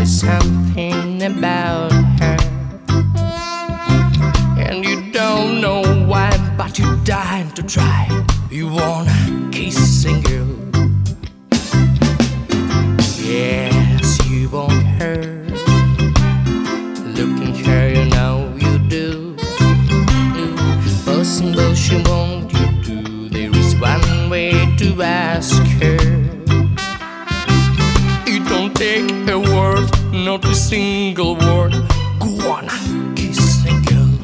is something about her, and you don't know why, but you're dying to try. You wanna kiss a girl. Yes, you want her. Looking her, you know you do. Possible she won't you do. There is one way to ask her. It don't take a word, not a single word. Go on, kiss a girl.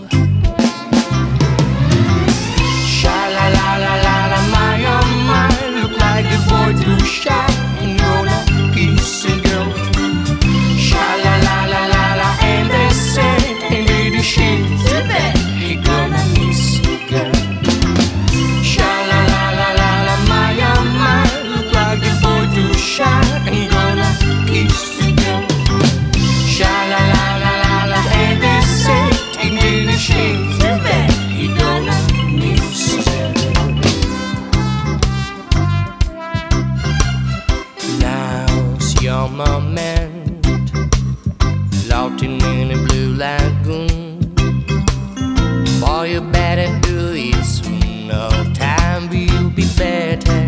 Sha la la la la la, my oh my. Look like the boy too shy. And gonna kiss a girl. Sha la la la la la, and they say, and lady she's a bed. He gonna miss a girl. Sha la la la la la, my oh my. Look like the boy too shy. And gonna kiss a girl. Sha la la la la la, and they say, and lady she's a bed. He gonna miss a girl. Now's your moment, floating in a blue lagoon. Boy, you better do it soon, no time will be better.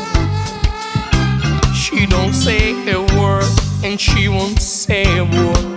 She don't say a word, and she won't say a word.